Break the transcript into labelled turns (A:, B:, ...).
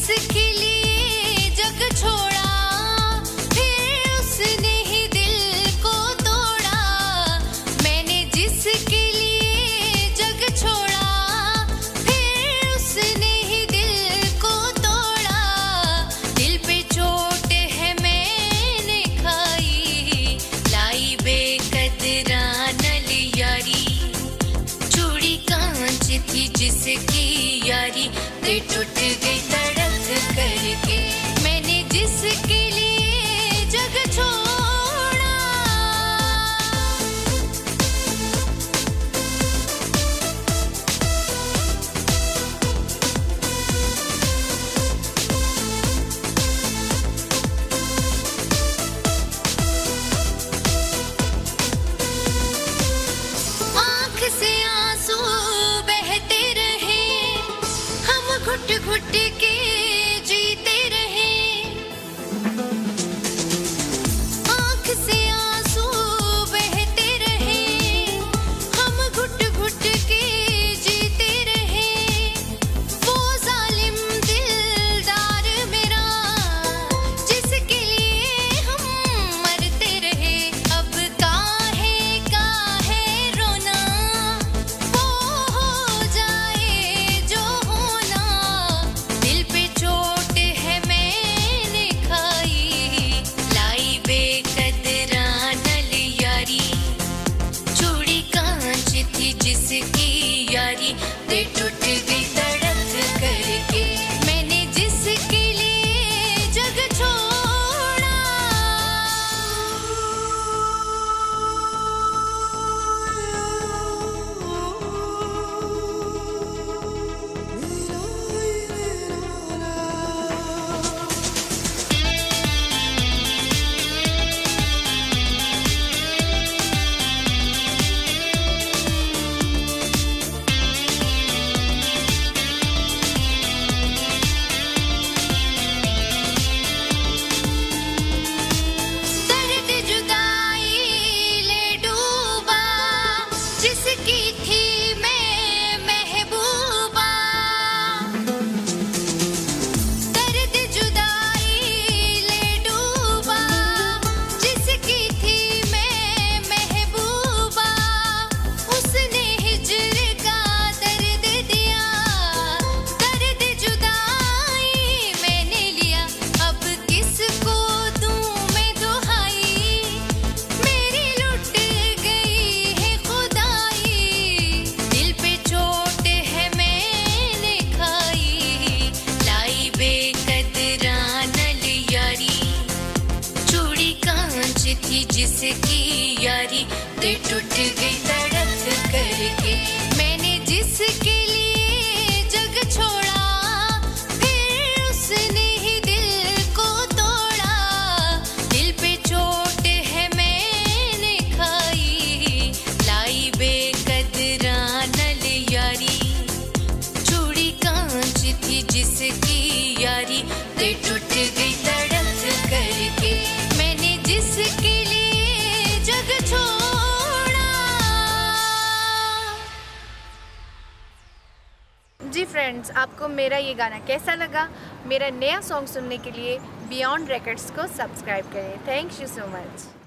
A: जिसके लिए जग छोड़ा, फिर उसने ही दिल को तोड़ा। मैंने जिसके लिए जग छोड़ा, फिर उसने ही दिल को तोड़ा। दिल पे चोट है मैंने खाई, लाई बेकदरानल यारी। चूड़ी कांच थी जिसकी यारी, ते टूट गई तड़क करके। मैंने जिसके लिए जग छोड़ा। आँख से आंसू बहते रहे, हम घुट घुट के जीते रहे। आँख से आंसू बहते रहे, हम घुट घुट के जीते रहे। वो जालिम दिलदार मेरा, जिसके लिए हम मरते रहे। अब काहे रोना, वो हो जाए जो होना। दिल पे चोट है मैंने खाई, लाई बेकदरानल यारी। चूड़ी कांच थी जिसकी यारी, ते टूट गई तड़क करके। मैंने जिसके लिए जग छोड़ा। दर्द जुदाई ले डूबा, जिसकी थी मैं महबूबा। दर्द जुदाई ले डूबा, जिसकी थी मैं महबूबा। उसने हिज्र का दर्द दिया, दर्द जुदाई मैंने लिया। अब किसको दूं मैं दुहाई, मेरी लुट गई है खुदाई। दिल पे चोट है मैंने खाई, लाई बेकदरानल यारी। चूड़ी कांच थी जिसकी यारी, ते टूट गई तड़क करके। मैंने जिसके लिए जग छोड़ा, फिर उसने ही दिल को तोड़ा। दिल पे चोट है मैंने खाई, लाई बेकदरानल यारी। चूड़ी कांच थी जिसकी यारी, ते टूट गई तड़क करके। मैंने जिसके लिए जग छोड़ा।
B: जी फ्रेंड्स, आपको मेरा ये गाना कैसा लगा? मेरा नया सॉन्ग सुनने के लिए बियॉन्ड रिकॉर्ड्स को सब्सक्राइब करें। Thank you so much.